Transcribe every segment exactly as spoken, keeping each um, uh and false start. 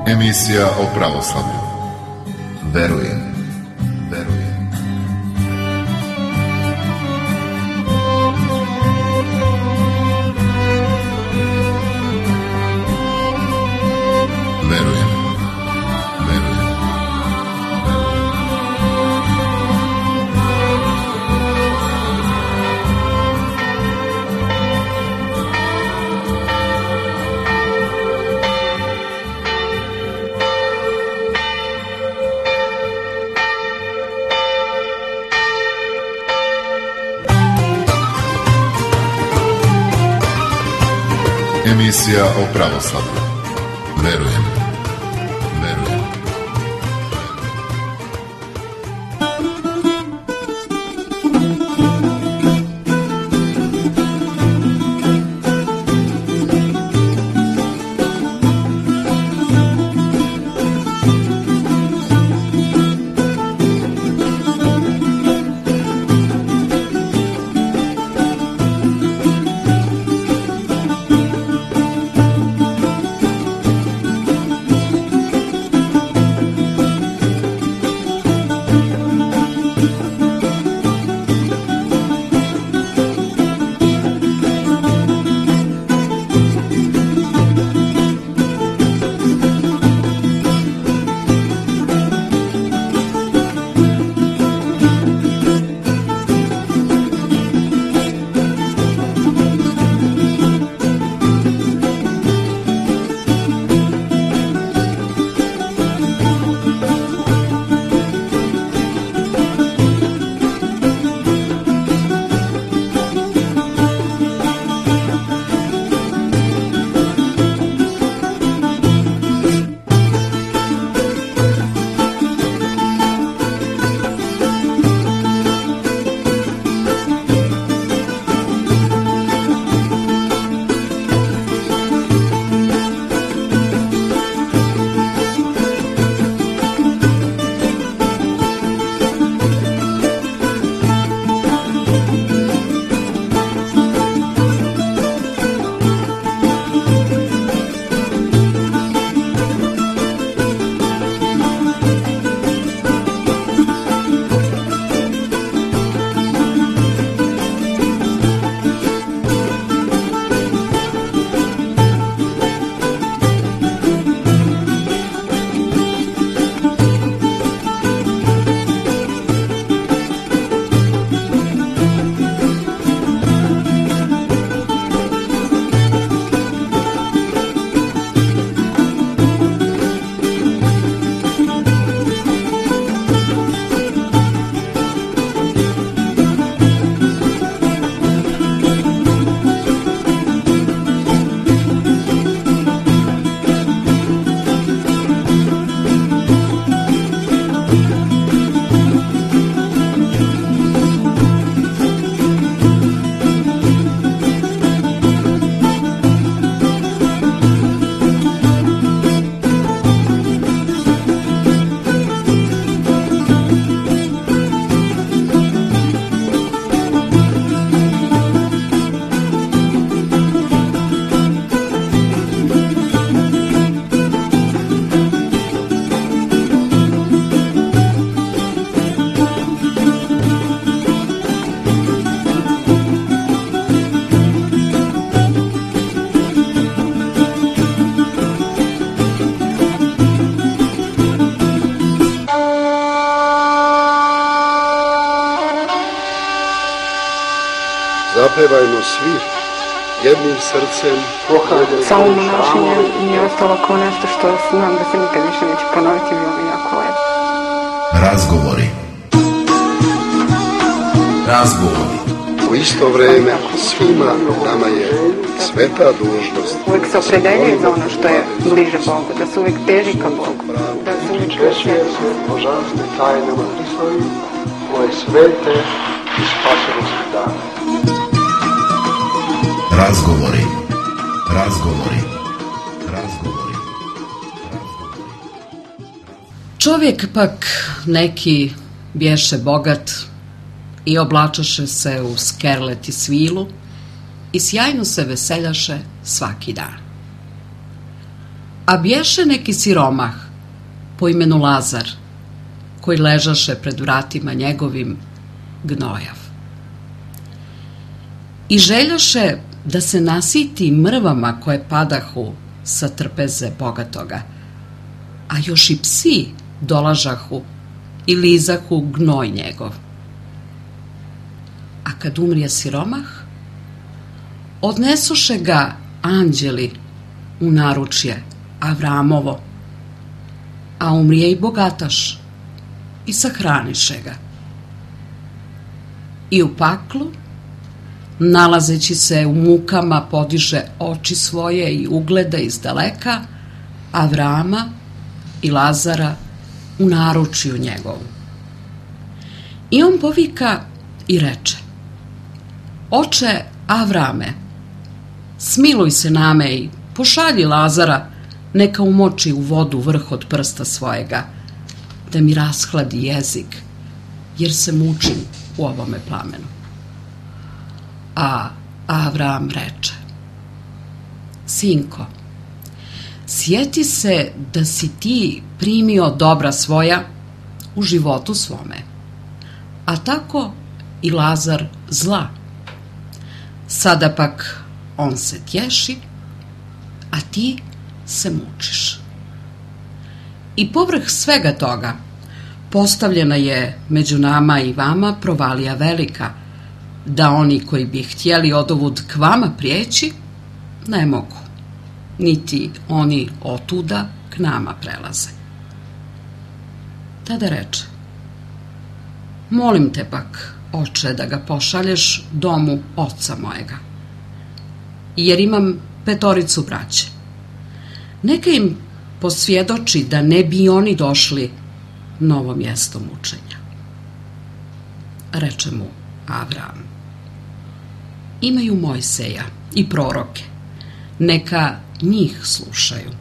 Emisija o pravoslavlju. Verujem, verujem. Verujem, verujem. Emisija o pravoslavlju. Verujem, verujem. Zapevajmo svi jednim srcem. Samo monašenje mi je ostalo kao nešto što znam da se nikad više neće ponoviti, bilo mi jako lepo. Razgovori. Razgovori. U isto vreme svima nama je sveta dužnost. Uvijek se opredeljuje za ono što je bliže Bogu, da se uvijek teži ka Bogu. Da se uvijek Izvešuje se božanstvim tajnama Hristovim, koje svete i spasonosne dane. Razgovori. Razgovori. Razgovori. Čovjek pak neki bješe bogat i oblačaše se u skerlet i svilu i sjajno se veseljaše svaki dan. A bješe neki siromah po imenu Lazar, koji ležaše pred vratima njegovim gnojav. I željaše da se nasiti mrvama koje padahu sa trpeze bogatoga, a još i psi dolažahu i lizahu gnoj njegov. A kad umrije siromah, odnesoše ga anđeli u naručje Avramovo, a umrije i bogataš i sahraniše ga. I u paklu, nalazeći se u mukama, podiže oči svoje i ugleda iz daleka Avrama i Lazara u naručju njegovu. I on povika i reče: Oče Avrame, smiluj se name i pošalji Lazara, neka umoči u vodu vrh od prsta svojega, da mi rashladi jezik, jer se mučim u ovome plamenu. A Avram reče: Sinko, sjeti se da si ti primio dobra svoja u životu svome, a tako i Lazar zla. Sada pak on se tješi, a ti se mučiš. I povrh svega toga postavljena je među nama i vama provalija velika, da oni koji bi htjeli odovud k vama prijeći, ne mogu, niti oni otuda k nama prelaze. Tada reče: Molim te pak, oče, da ga pošalješ domu oca mojega, jer imam petoricu braće. Neka im posvjedoči da ne bi oni došli na ovo mjesto mučenja. Reče mu Avram: Imaju Mojseja i proroke, neka njih slušaju.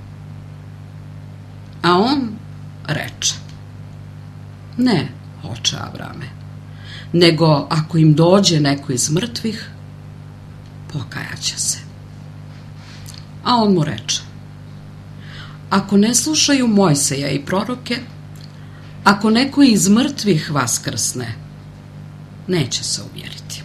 A on reče: Ne, oče Avrame, nego ako im dođe neko iz mrtvih, pokajaće se. A on mu reče: Ako ne slušaju Mojseja i proroke, ako neko iz mrtvih vaskrsne, neće se uvjeriti.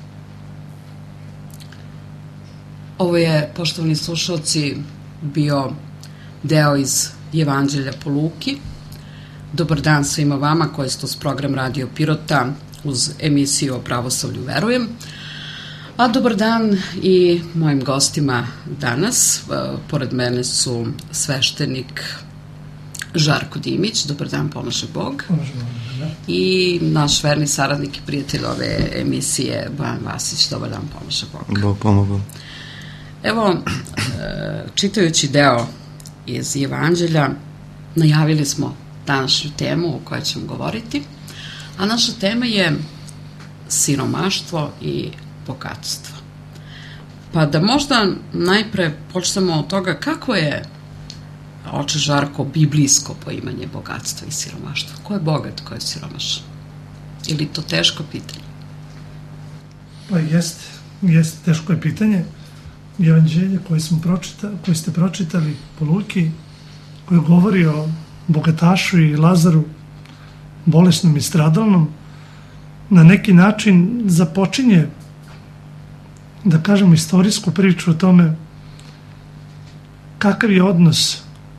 Ovo je, poštovani slušalci, bio deo iz Evanđelja po Luki. Dobar dan svima vama koji ste uz program Radio Pirota uz emisiju o pravoslavlju verujem. A dobar dan i mojim gostima danas. Pored mene su sveštenik Žarko Dimić, dobar dan, pomaže Bog. I naš verni saradnik i prijatelj ove emisije, Bojan Vasić, dobar dan, pomaže Bog. Bog pomogu. Evo, čitajući deo iz Evanđelja, najavili smo današnju temu o kojoj ćemo govoriti, a naša tema je siromaštvo i bogatstvo. Pa da možda najpre počnemo od toga kako je, oče Žarko, biblijsko poimanje bogatstva i siromaštva. Ko je bogat, ko je siromašan? Ili to teško pitanje? Pa jeste, jeste teško je pitanje. Evanđelje koje, smo pročitali, koje ste pročitali po Luki, koje govori o bogatašu i Lazaru, bolesnom i stradalnom, na neki način započinje, da kažemo, istorijsku priču o tome kakav je odnos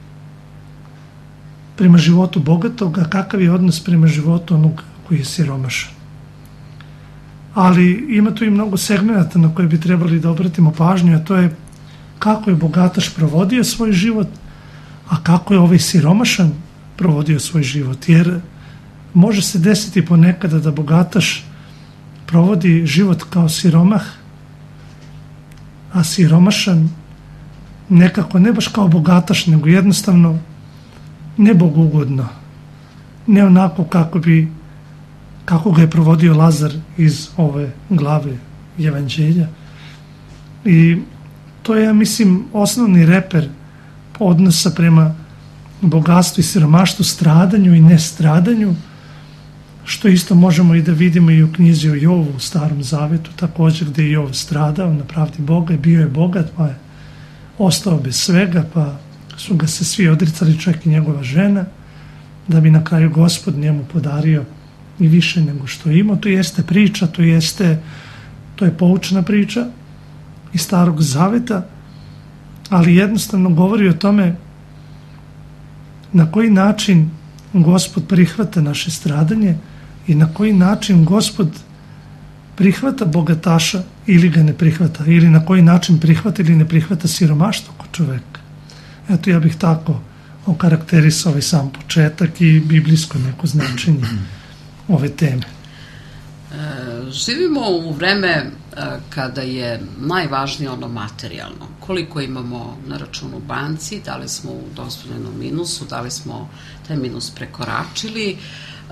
prema životu bogatog, a kakav je odnos prema životu onog koji je siromašan. Ali ima tu i mnogo segmenata na koje bi trebali da obratimo pažnju, a to je kako je bogataš provodio svoj život, a kako je ovaj siromašan provodio svoj život. Jer može se desiti ponekada da bogataš provodi život kao siromah, a siromašan nekako ne baš kao bogataš, nego jednostavno ne bogugodno, ne onako kako bi kako ga je provodio Lazar iz ove glave Evanđelja. I to je, ja mislim, osnovni reper odnosa prema bogatstvu i siromaštvu, stradanju i nestradanju, što isto možemo i da vidimo i u knjizi o Jovu u Starom Zavetu, također gdje je Jov stradao na pravdi Boga i bio je bogat, pa je ostao bez svega, pa su ga se svi odricali, čak i njegova žena, da bi na kraju Gospod njemu podario i više nego što je imao. To jeste priča, to jeste, to je poučna priča iz Starog Zaveta, ali jednostavno govori o tome na koji način Gospod prihvata naše stradanje i na koji način Gospod prihvata bogataša ili ga ne prihvata, ili na koji način prihvata ili ne prihvata siromaštvo kod čoveka. Eto, ja bih tako okarakterisao ovaj sam početak i biblijsko neko značenje ove teme. E, živimo u vreme e, kada je najvažnije ono materijalno. Koliko imamo na računu banci, da li smo u dozvoljenom minusu, da li smo taj minus prekoračili, e,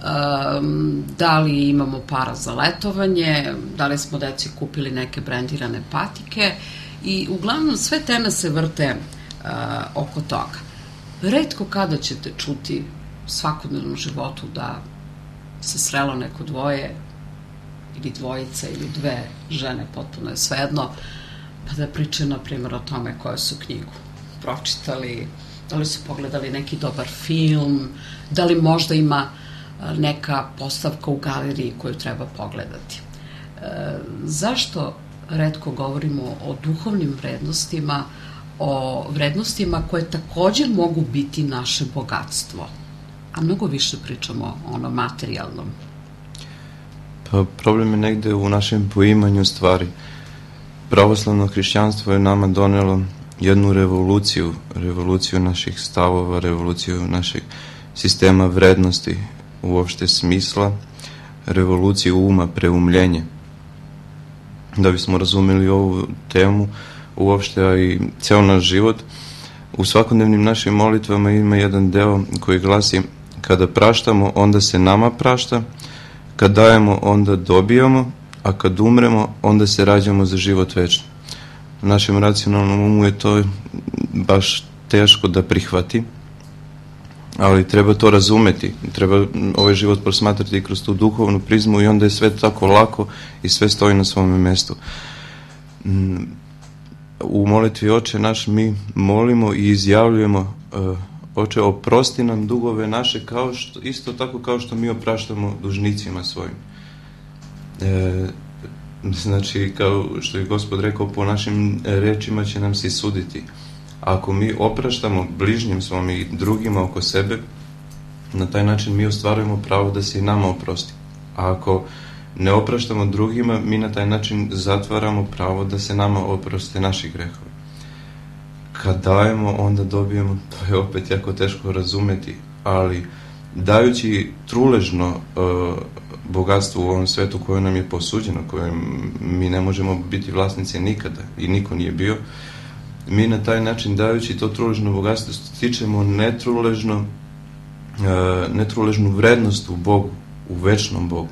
da li imamo para za letovanje, da li smo deci kupili neke brendirane patike i uglavnom sve teme se vrte e, oko toga. Retko kada ćete čuti u svakodnevnom životu da se srelo neko dvoje ili dvojica ili dve žene, potpuno je svejedno, pa da pričaju, na primjer, o tome koju su knjigu pročitali, da li su pogledali neki dobar film, da li možda ima neka postavka u galeriji koju treba pogledati. E, zašto retko govorimo o duhovnim vrednostima, o vrednostima koje također mogu biti naše bogatstvo, a mnogo više pričamo o ono materijalnom? Pa problem je negde u našem poimanju stvari. Pravoslavno hrišćanstvo je nama donelo jednu revoluciju, revoluciju naših stavova, revoluciju našeg sistema vrednosti, uopšte smisla, revoluciju uma, preumljenje. Da bismo razumeli ovu temu, uopšte, a i ceo naš život, u svakodnevnim našim molitvama ima jedan deo koji glasi: kada praštamo, onda se nama prašta, kad dajemo, onda dobijamo, a kad umremo, onda se rađamo za život večni. U našem racionalnom umu je to baš teško da prihvati, ali treba to razumeti, treba ovaj život prosmatrati kroz tu duhovnu prizmu i onda je sve tako lako i sve stoji na svome mestu. U molitvi Oče naš mi molimo i izjavljujemo: Oče, oprosti nam dugove naše, kao što, isto tako kao što mi opraštamo dužnicima svojim. E, znači, kao što je Gospod rekao, po našim rečima će nam se suditi. Ako mi opraštamo bližnjim svom i drugima oko sebe, na taj način mi ostvarujemo pravo da se i nama oprosti. A ako ne opraštamo drugima, mi na taj način zatvaramo pravo da se nama oproste naši grehovi. Kad dajemo, onda dobijemo, to je opet jako teško razumeti, ali dajući truležno uh, bogatstvo u ovom svetu koje nam je posuđeno, koje mi ne možemo biti vlasnici nikada i niko nije bio, mi na taj način dajući to truležno bogatstvo stičemo netruležno, uh, netruležnu vrednost u Bogu, u večnom Bogu.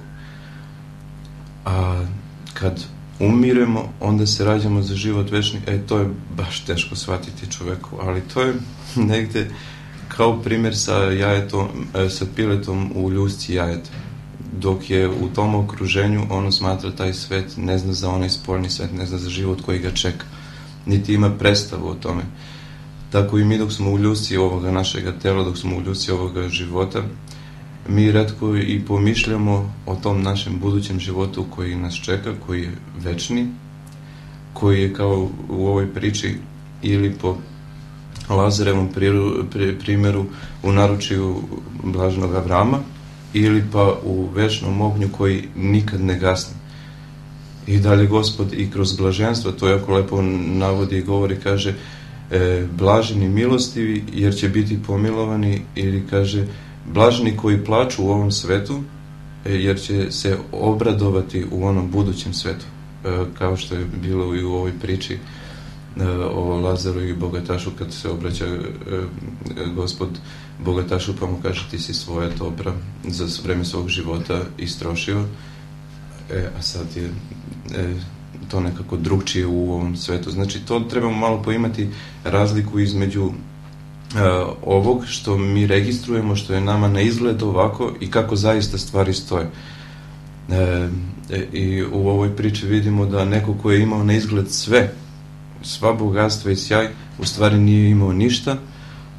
A kad umiremo, onda se rađamo za život večni. E, to je baš teško shvatiti čoveku, ali to je negde kao primjer sa jajetom, sa piletom u ljusci jajeta. Dok je u tom okruženju, ono smatra taj svet, ne zna za onaj spoljni svet, ne zna za život koji ga čeka, niti ima predstavu o tome. Tako i mi dok smo u ljusci ovoga našega tela, dok smo u ljusci ovoga života, mi retko i pomišljamo o tom našem budućem životu koji nas čeka, koji je večni, koji je kao u ovoj priči ili po Lazarevom primjeru u naručju blaženog Avrama, ili pa u večnom ognju koji nikad ne gasne. I dalje Gospod i kroz blaženstvo, to jako lepo navodi i govori, kaže e, blaženi milostivi jer će biti pomilovani, ili kaže blaženi koji plaču u ovom svetu jer će se obradovati u onom budućem svetu, kao što je bilo i u ovoj priči o Lazaru i bogatašu, kad se obraća Gospod bogatašu pa mu kaže: ti si svoje dobra za vreme svog života istrošio, a sad je to nekako drugčije u ovom svetu. Znači, to trebamo malo poimati razliku između Uh, ovog što mi registrujemo, što je nama na izgled ovako i kako zaista stvari stoje. E, I u ovoj priči vidimo da neko ko je imao na izgled sve, sva bogatstva i sjaj, u stvari nije imao ništa,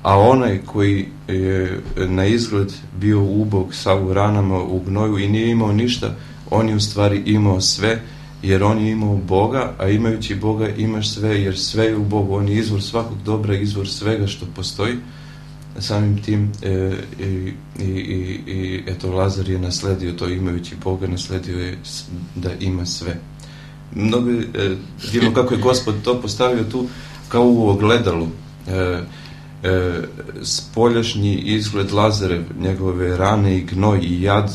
a onaj koji je na izgled bio ubog, sav u ranama, u gnoju i nije imao ništa, on je u stvari imao sve, jer on je imao Boga, a imajući Boga imaš sve, jer sve je u Bogu, on je izvor svakog dobra, izvor svega što postoji. Samim tim e, i, i, i, i eto, Lazar je nasledio to, imajući Boga, nasledio je da ima sve. Mnogo e, divno kako je Gospod to postavio tu kao u ogledalu. E, e, spoljašnji izgled Lazarev, njegove rane i gnoj i jad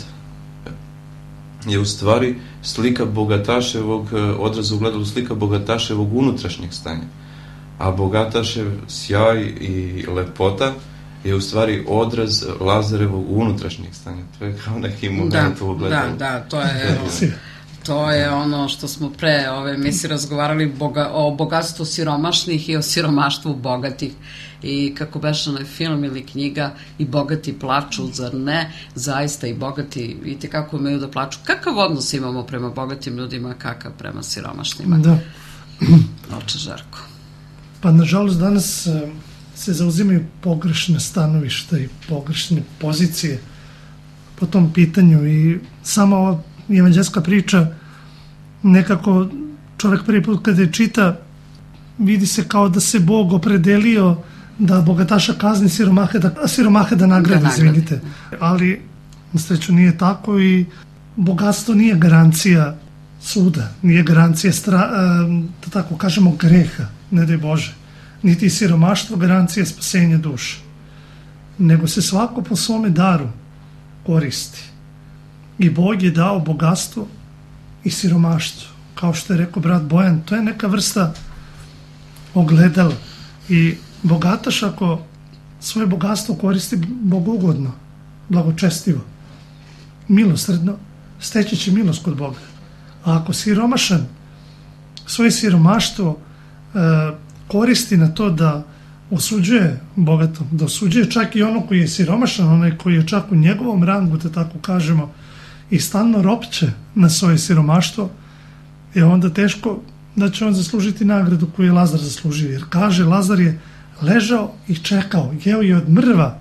je u stvari slika bogataševog, odraz u ogledalu slika bogataševog unutrašnjeg stanja. A bogatašev sjaj i lepota je u stvari odraz Lazarevog unutrašnjeg stanja. To je kao neki moment u ogledalu. Da, da, to je... To je ono što smo pre ove emisije razgovarali boga, o bogatstvu siromašnih i o siromaštvu bogatih. I kako beše onaj film ili knjiga, i bogati plaču, zar ne? Zaista i bogati i tekako umeju da plaču. Kakav odnos imamo prema bogatim ljudima, kakav prema siromašnima? Da. Oče Žarko. Pa nažalost danas se zauzimaju pogrešne stanovišta i pogrešne pozicije po tom pitanju i sama ova evanđelska priča nekako čovjek prvi put kada je čita vidi se kao da se Bog opredelio da bogataša kazni siromahe da, siromahe da nagradi, da nagradi. Izvinite. Ali na sreću nije tako i bogatstvo nije garancija suda, nije garancija stra, da tako kažemo greha, ne daj Bože, niti siromaštvo garancija spasenja duše, nego se svako po svome daru koristi. I Bog je dao bogatstvo i siromaštvo. Kao što je rekao brat Bojan, to je neka vrsta ogledala. I bogataš ako svoje bogatstvo koristi bogugodno, blagočestivo, milosrdno, steći će milost kod Boga. A ako siromašan svoje siromaštvo e, koristi na to da osuđuje bogato, da osuđuje čak i ono koji je siromašan, onaj koji je čak u njegovom rangu, da tako kažemo, i stalno ropće na svoje siromaštvo, je onda teško da će on zaslužiti nagradu koju je Lazar zaslužio. Jer kaže, Lazar je ležao i čekao, jeo je od mrva.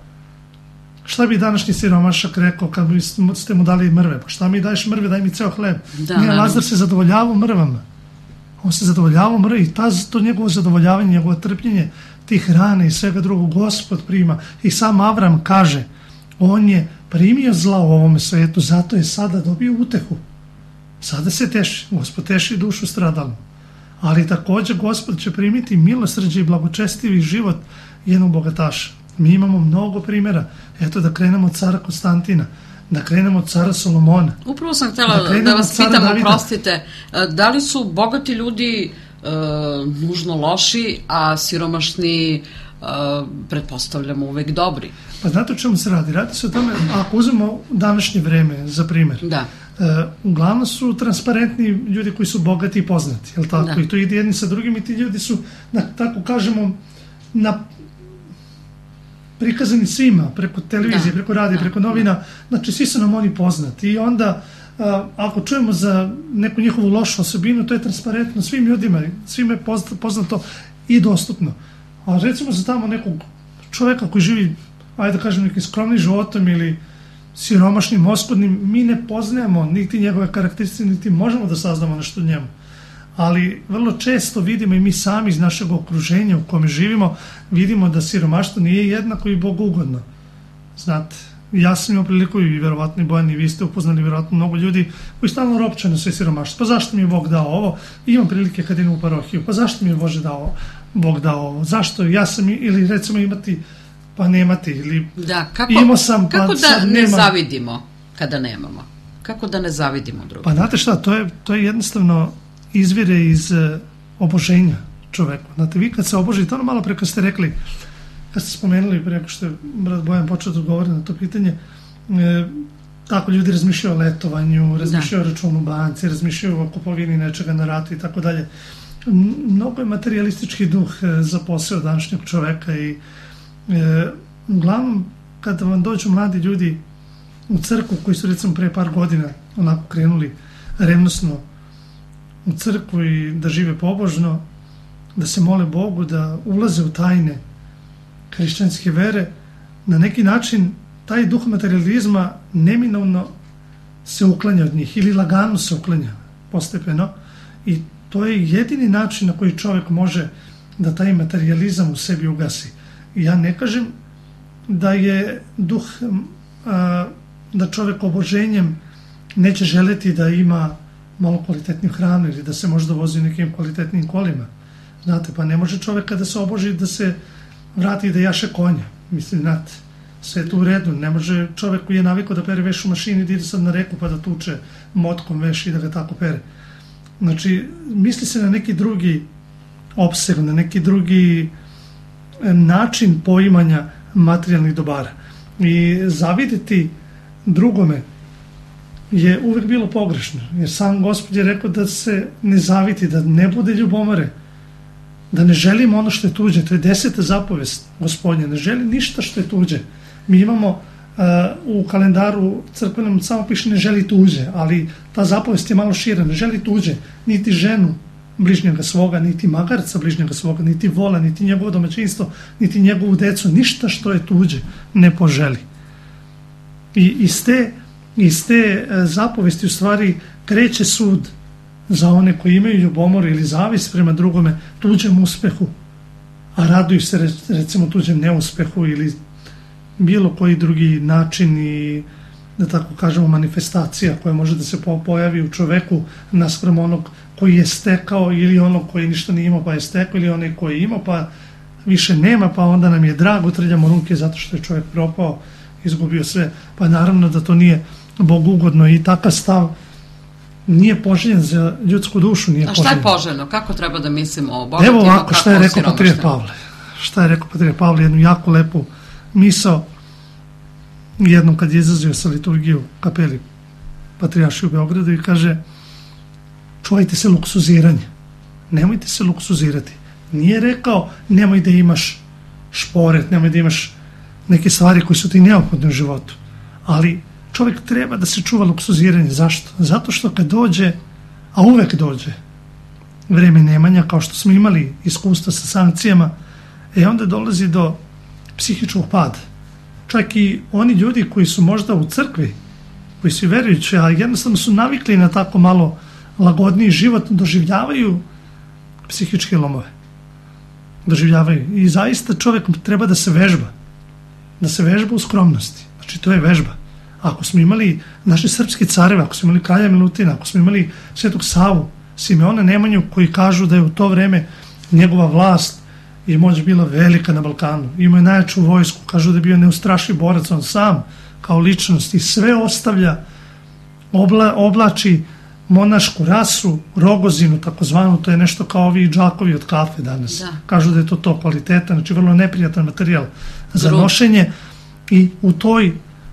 Šta bi današnji siromašak rekao kad ste mu dali mrve? Pa šta mi daješ mrve, daj mi ceo hleb. Da, nije, Lazar se zadovoljavao mrvama. On se zadovoljavao mrve i ta, to njegovo zadovoljavanje, njegovo trpljenje tih rane i svega drugog Gospod prima. I sam Avram kaže, on je primio zla u ovome svijetu, zato je sada dobio utehu. Sada se teši, Gospod teši dušu stradalnu. Ali također Gospod će primiti milosrđe i blagočestivi život jednog bogataša. Mi imamo mnogo primjera. Eto, da krenemo od cara Konstantina, da krenemo od cara Solomona. Upravo sam htjela da, da vas pitam, oprostite, da li su bogati ljudi e, nužno loši, a siromašni e, pretpostavljamo uvek dobri? Pa znate o čemu se radi? Radi se o tome, ako uzmemo današnje vreme za primjer, da. E, uglavnom su transparentni ljudi koji su bogati i poznati, jel tako? Da. I to ide jedni sa drugim i ti ljudi su, na, tako kažemo, na prikazani svima, preko televizije, da, preko radija, da, preko novina, da. Znači svi su nam oni poznati i onda a, ako čujemo za neku njihovu lošu osobinu, to je transparentno svim ljudima, svima je poznato i dostupno. A recimo za tamo nekog čovjeka koji živi, ajde da kažem, nekim skromnim životom ili siromašnim, oskudnim, mi ne poznajemo niti njegove karakteristike, niti možemo da saznamo nešto o njemu. Ali vrlo često vidimo i mi sami iz našeg okruženja u kome živimo, vidimo da siromaštvo nije jednako i bogugodno. Znate, ja sam imao priliku i vjerovatno i Bojan i vi ste upoznali vjerovatno mnogo ljudi koji stalno ropče na sve siromaštvo. Pa zašto mi je Bog dao ovo? Imam prilike kad idem u parohiju. Pa zašto mi je Bože dao, Bog dao ovo? Zašto? Ja sam, ili recimo imati pa nemati, ili da, kako, imao sam pa kako da sad ne nemam. Zavidimo kada nemamo? Kako da ne zavidimo drugim? Pa znate šta, to je, to je jednostavno izvire iz uh, oboženja čoveku. Znate, vi kad se obožite, ono malo preko ste rekli, kad ste spomenuli preko što je brat Bojan počeo da odgovori na to pitanje, e, tako ljudi razmišljaju o letovanju, razmišljaju o računu banci, razmišljaju o kupovini nečega na ratu i tako dalje. Mnogo je materijalistički duh e, zaposeo današnjeg čoveka i e, uglavnom kada vam dođu mladi ljudi u crkvu koji su recimo pre par godina onako krenuli revnosno u crkvu i da žive pobožno, da se mole Bogu, da ulaze u tajne, hrišćanske vere, na neki način taj duh materializma neminovno se uklanja od njih ili lagano se uklanja postepeno i to je jedini način na koji čovjek može da taj materializam u sebi ugasi. Ja ne kažem da je duh, a, da čovjek oboženjem neće želeti da ima malo kvalitetniju hranu ili da se možda vozi nekim kvalitetnim kolima. Znate, pa ne može čovjek kada se oboži da se vrati i da jaše konja. Mislim, znate, sve je to u redu. Ne može čovjek koji je navikao da pere veš u mašini da ide sad na reku pa da tuče motkom veš i da ga tako pere. Znači, misli se na neki drugi opseg, na neki drugi način poimanja materijalnih dobara. I zaviditi drugome je uvek bilo pogrešno. Jer sam Gospod je rekao da se ne zaviti, da ne bude ljubomore, da ne želimo ono što je tuđe. To je deseta zapovest Gospodnja. Ne želi ništa što je tuđe. Mi imamo uh, u kalendaru crkvenom samo piše ne želi tuđe, ali ta zapovest je malo šira. Ne želi tuđe, niti ženu bližnjega svoga, niti magarca bližnjega svoga, niti vola, niti njegovo domaćinstvo, niti njegovu decu. Ništa što je tuđe ne poželi. I iz te, iz te zapovesti u stvari kreće sud za one koji imaju ljubomoru ili zavis prema drugome, tuđem uspehu, a raduju se recimo tuđem neuspehu ili bilo koji drugi način i da tako kažemo manifestacija koja može da se pojavi u čoveku naspram onog koji je stekao ili onog koji ništa nije imao pa je stekao ili onaj koji je imao pa više nema pa onda nam je drago, trljamo ruke zato što je čovjek propao, izgubio sve. Pa naravno da to nije Bogu ugodno i takav stav nije poželjen za ljudsku dušu. Nije A šta poželjen. je poželjno? Kako treba da mislimo o bogatima? Evo ovako šta je rekao Patrijarh Pavle. Šta je rekao Patrijarh Pavle, jednu jako lepu misao jednom kad je izlazio sa liturgiju u kapeli Patrijaršije u Beogradu i kaže čuvajte se luksuziranja. Nemojte se luksuzirati. Nije rekao nemoj da imaš šporet, nemoj da imaš neke stvari koje su ti neophodne u životu. Ali čovjek treba da se čuva luksuziranje. Zašto? Zato što kad dođe, a uvek dođe, vreme nemanja, kao što smo imali iskustva sa sankcijama, e onda dolazi do psihičkog pada. Čak i oni ljudi koji su možda u crkvi, koji su verujući, a jednostavno su navikli na tako malo lagodniji život, doživljavaju psihičke lomove. Doživljavaju. I zaista čovjek treba da se vežba. Da se vežba u skromnosti. Znači, to je vežba. Ako smo imali naše srpske careve, ako smo imali kralja Milutina, ako smo imali Svetog Savu, Simeona Nemanju, koji kažu da je u to vreme njegova vlast i moć bila velika na Balkanu. Imao je najjaču vojsku, kažu da je bio neustrašiv borac, on sam kao ličnost i sve ostavlja, obla, oblači monašku rasu, rogozinu takozvanu, to je nešto kao ovi džakovi od kafe danas. Da. Kažu da je to to kvaliteta, znači vrlo neprijatan materijal za nošenje i u toj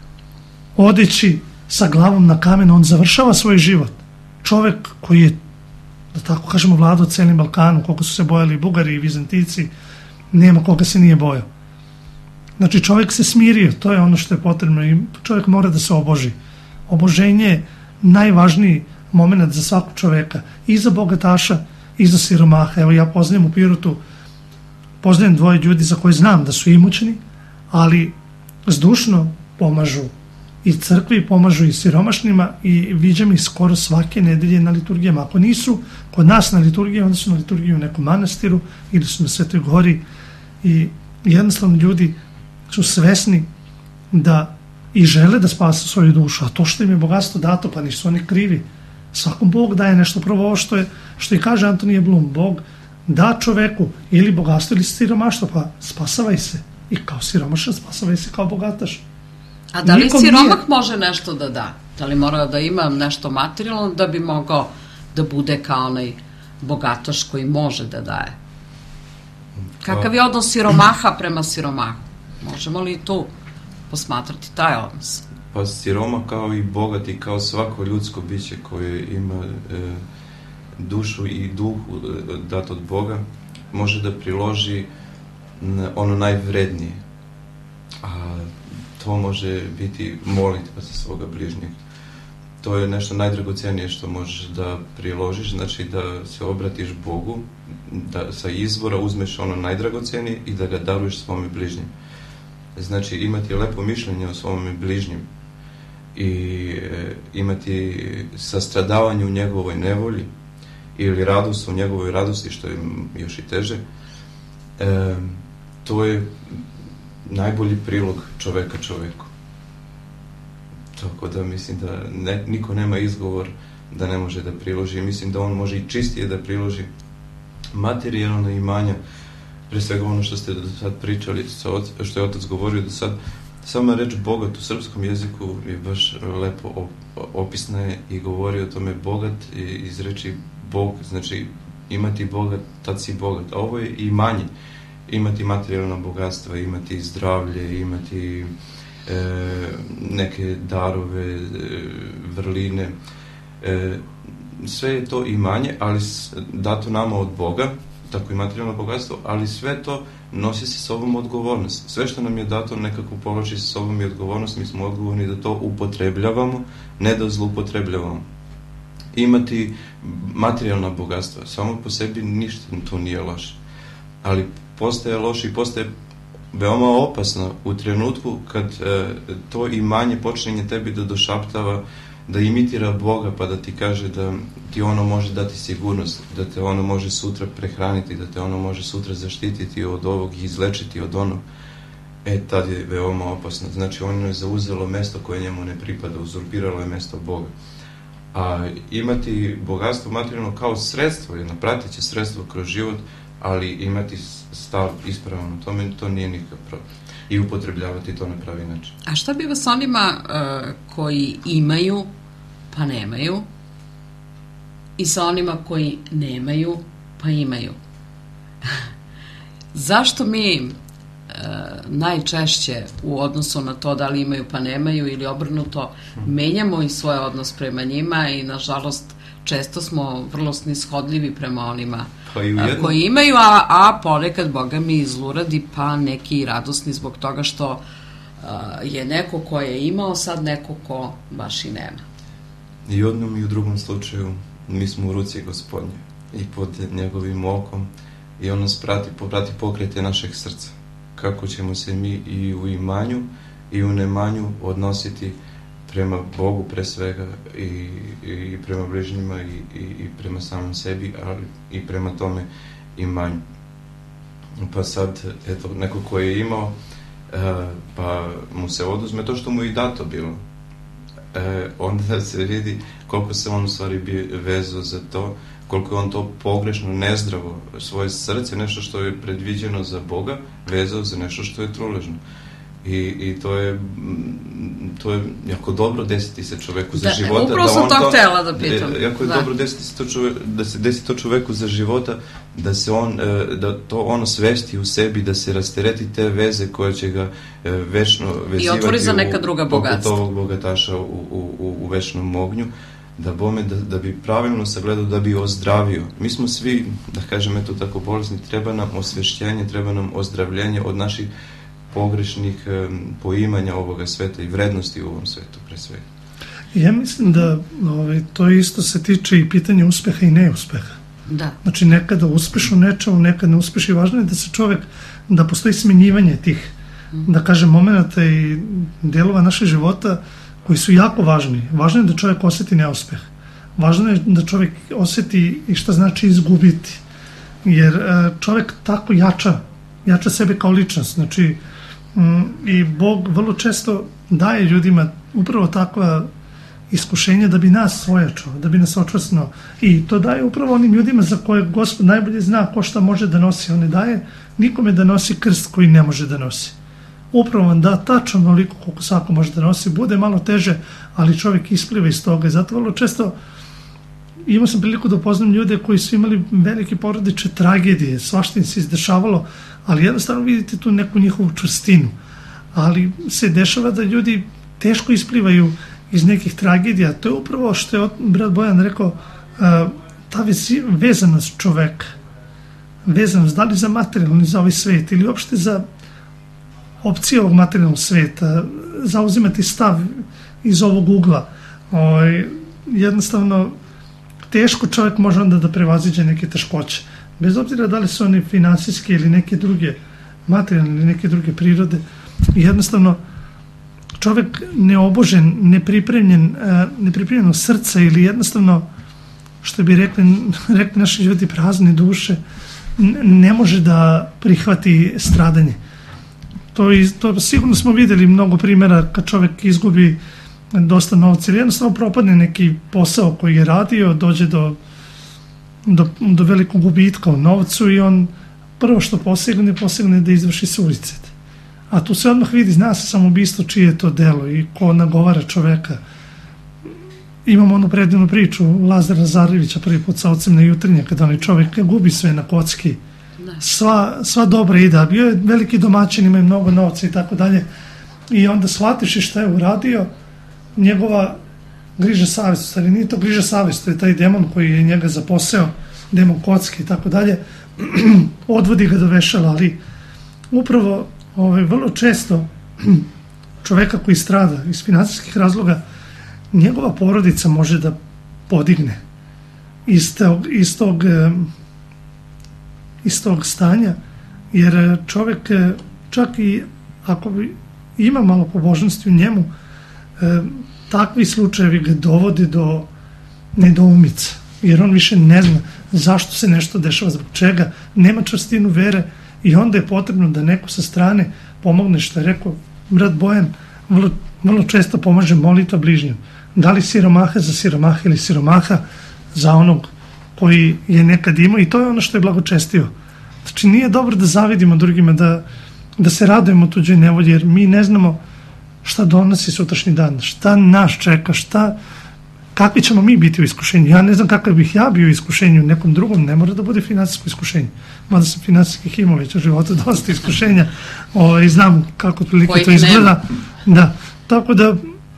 odeći sa glavom na kamen on završava svoj život. Čovek koji je, da tako kažemo, vladao celim Balkanu, koliko su se bojali i Bugari i Vizantici, nema koga se nije bojao. Znači čovjek se smirio, to je ono što je potrebno i čovjek mora da se oboži. Oboženje je najvažniji moment za svakog čovjeka, i za bogataša i za siromaha. Evo ja poznajem u Pirotu, poznajem dvoje ljudi za koje znam da su imućni, ali zdušno pomažu i crkvi, pomažu i siromašnima i viđam ih skoro svake nedelje na liturgijama. Ako nisu kod nas na liturgiji, onda su na liturgiji u nekom manastiru ili su na Svetoj Gori i jednostavno ljudi su svesni da i žele da spasu svoju dušu, a to što im je bogatstvo dato, pa nisu oni krivi. Svakom Bog daje nešto. Prvo ovo što je, što i kaže Antonije Blum, Bog da čoveku ili bogatstvo ili siromaštvo, pa spasavaj se i kao siromašan, spasavaj se kao bogataš. A da li Nikom siromak nije... može može nešto da da? Da li mora da ima nešto materijalno da bi mogao da bude kao onaj bogataš koji može da daje? Kakav je odnos siromaha prema siromahu? Možemo li tu posmatrati taj odnos? Pa siroma kao i bogat i kao svako ljudsko biće koje ima e, dušu i duh e, dat od Boga, može da priloži na ono najvrednije. A to može biti molitva za svoga bližnjeg. to je nešto najdragocenije što možeš da priložiš, znači da se obratiš Bogu, da sa izvora uzmeš ono najdragocenije i da ga daruješ svome bližnjem. Znači imati lepo mišljenje o svome bližnjem i e, imati sastradavanje u njegovoj nevolji ili radost u njegovoj radosti, što je još i teže, e, to je najbolji prilog čoveka čoveku. Tako da mislim da ne, niko nema izgovor da ne može da priloži. Mislim da on može i čistije da priloži materijalna imanja, pre svega ono što ste do sad pričali, što je otac govorio do sad. Sama reč bogat u srpskom jeziku je baš lepo opisna je i govori o tome bogat iz reči Bog, znači imati bogat, tad si bogat. A ovo je i manje. Imati materijalna bogatstva, imati zdravlje, imati e, neke darove, e, vrline. E, sve je to imanje, ali dato nama od Boga, tako i materijalno bogatstvo, ali sve to nosi sa sobom odgovornost. Sve što nam je dato nekako povlači sa sobom i odgovornost, mi smo odgovorni da to upotrebljavamo, ne da zloupotrebljavamo. Imati materijalna bogatstva, samo po sebi ništa to nije loše. Ali postaje loše i postaje veoma opasno u trenutku kad e, to imanje počinje tebi da došaptava, da imitira Boga, pa da ti kaže da ti ono može dati sigurnost, da te ono može sutra prehraniti, da te ono može sutra zaštititi od ovog i izlečiti od onog. E, tad je veoma opasno. Znači, ono je zauzelo mesto koje njemu ne pripada, uzurpiralo je mesto Boga. A imati bogatstvo materijalno kao sredstvo, jedno prateće sredstvo kroz život, ali imati stav ispravan u tome, to nije nikakav problem. I upotrebljavati to na pravi način. A šta bi vas onima uh, koji imaju pa nemaju i sa onima koji nemaju pa imaju? Zašto mi uh, najčešće u odnosu na to da li imaju pa nemaju ili obrnuto menjamo i svoj odnos prema njima i nažalost često smo vrlo snishodljivi prema onima pa jedno... koji imaju, a, a ponekad, Boga mi, zluradi, pa neki radosni zbog toga što uh, je neko ko je imao sad neko ko baš i nema. I u jednom i u drugom slučaju mi smo u ruci Gospodnje i pod njegovim okom i on nas prati, prati pokrete našeg srca. Kako ćemo se mi i u imanju i u nemanju odnositi prema Bogu pre svega i, i prema bližnjima i, i, i prema samom sebi, ali i prema tome imanju. Pa sad, eto, neko ko je imao, e, pa mu se oduzme to što mu i dato bilo. E, onda se vidi koliko se on u stvari bi vezao za to, koliko je on to pogrešno, nezdravo, svoje srce, nešto što je predviđeno za Boga, vezao za nešto što je truležno. I, i to je to je jako dobro desiti se čoveku za da, života. Upravo sam to htjela da pitam. Jako je da. dobro desiti se to čove, da se desi to čoveku za života, da se on, da to ono svesti u sebi, da se rastereti te veze koje će ga večno vezivati. I otvori za neka druga bogatstva. Poput ovog bogataša u, u, u, u večnom ognju. Da bome, da, da bi pravilno sagledao, da bi ozdravio. Mi smo svi, da kažem, eto tako bolesni, treba nam osvešćenje, treba nam ozdravljenje od naših pogrešnih um, poimanja ovoga sveta i vrednosti u ovom svetu, pre svega. Ja mislim da ovaj, to isto se tiče i pitanja uspeha i neuspeha. Da. Znači, nekada uspeš u nečemu, nekada ne uspeš i važno je da se čovek, da postoji smenjivanje tih, mm. da kažem, momenta i delova našeg života koji su jako važni. Važno je da čovjek osjeti neuspeh. Važno je da čovjek osjeti i šta znači izgubiti. Jer čovjek tako jača, jača sebe kao ličnost. Znači, i Bog vrlo često daje ljudima upravo takva iskušenja da bi nas ojačao, da bi nas očvrsnuo. I to daje upravo onim ljudima za koje Gospod najbolje zna ko šta može da nosi. On ne daje nikome da nosi krst koji ne može da nosi. Upravo vam da tačno onoliko koliko svako može da nosi, bude malo teže, ali čovjek ispliva iz toga. I zato vrlo često imao sam priliku da upoznam ljude koji su imali velike porodične tragedije, svašta im se izdešavalo, ali jednostavno vidite tu neku njihovu čvrstinu. Ali se dešava da ljudi teško isplivaju iz nekih tragedija. To je upravo što je brat Bojan rekao, ta vezanost čoveka, vezanost da li za materijalni, za ovaj svet ili uopšte za opcije ovog materijalnog sveta, zauzimati stav iz ovog ugla. Ovaj, jednostavno, teško čovjek može onda da prevaziđe neke teškoće. Bez obzira da li su oni finansijske ili neke druge, materijalne ili neke druge prirode, jednostavno čovjek neobožen, nepripremljen, nepripremljeno srca ili jednostavno, što bi rekli, rekli naši ljudi, prazne duše, ne može da prihvati stradanje. To, to sigurno smo vidjeli mnogo primjera kad čovjek izgubi dosta novca ili jednostavno propadne neki posao koji je radio, dođe do, do, do velikog gubitka u novcu i on prvo što posegne, posegne da izvrši suicid. A tu se odmah vidi, zna se samoubistvo čije je to delo i ko nagovara čoveka. Imamo onu predivnu priču Lazara Lazarevića prvi put sa ocem na Jutrinje, kada onaj čovjek gubi sve na kocki. Sva, sva dobra ide, a bio je veliki domaćin, ima mnogo novca i tako dalje. I onda shvatiš šta je uradio, njegova griža savjest, stvari nije to griža savjest, to je taj demon koji je njega zaposeo, demon kocki i tako dalje, odvodi ga do vešala, ali upravo ovaj, vrlo često čoveka koji strada iz finansijskih razloga, njegova porodica može da podigne iz tog, iz tog, iz tog stanja, jer čovjek čak i ako bi ima malo pobožnosti u njemu, takvi slučajevi ga dovode do nedoumica, jer on više ne zna zašto se nešto dešava, zbog čega, nema čvrstinu vere i onda je potrebno da neko sa strane pomogne, što je rekao brat Bojan, vrlo, vrlo često pomaže molitva bližnjem. Da li siromaha za siromaha ili siromaha za onog koji je nekad imao, i to je ono što je blagočestio. Znači nije dobro da zavidimo drugima, da, da se radujemo tuđoj nevolji, jer mi ne znamo šta donosi sutrašnji dan, šta nas čeka, šta, kakvi ćemo mi biti u iskušenju. Ja ne znam kakav bih ja bio u iskušenju, nekom drugom ne mora da bude finansijsko iskušenje. Mada sam finansijskih imao već u životu dosta iskušenja o, i znam kako prilike to izgleda. Da, tako da